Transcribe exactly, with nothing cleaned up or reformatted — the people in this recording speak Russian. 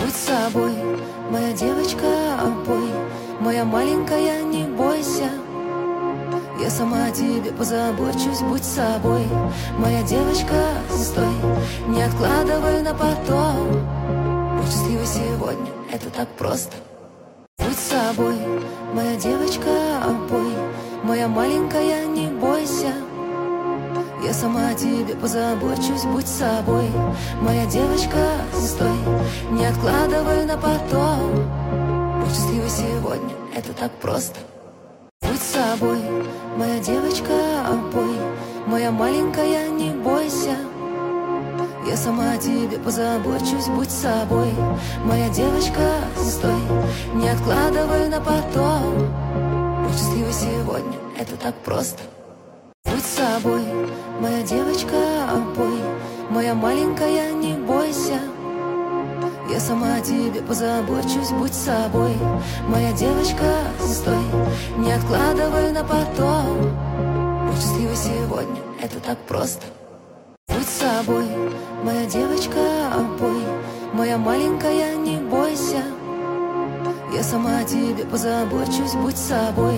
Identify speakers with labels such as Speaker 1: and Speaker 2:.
Speaker 1: Будь собой, моя девочка, обой, моя маленькая, не бойся. Я сама о тебе позабочусь, будь собой, моя девочка, стой, не откладывай на потом. Будь счастливой сегодня, это так просто. Будь собой, моя девочка, обой, моя маленькая, не бойся. Я сама о тебе позабочусь, будь собой, моя девочка, стой, не откладывай на потом. Будь счастливой сегодня, это так просто. Будь собой, моя девочка, обой, моя маленькая, не бойся. Я сама о тебе позабочусь, будь собой, моя девочка, стой, не откладывай на потом. Будь счастливой сегодня, это так просто. Будь собой, моя девочка, обой, моя маленькая, не бойся. Я сама о тебе позабочусь, будь собой, моя девочка, стой, не откладывай на потом. Будь счастливой сегодня, это так просто. Будь собой, моя девочка, обой, моя маленькая, не бойся. Я сама о тебе позабочусь, будь собой,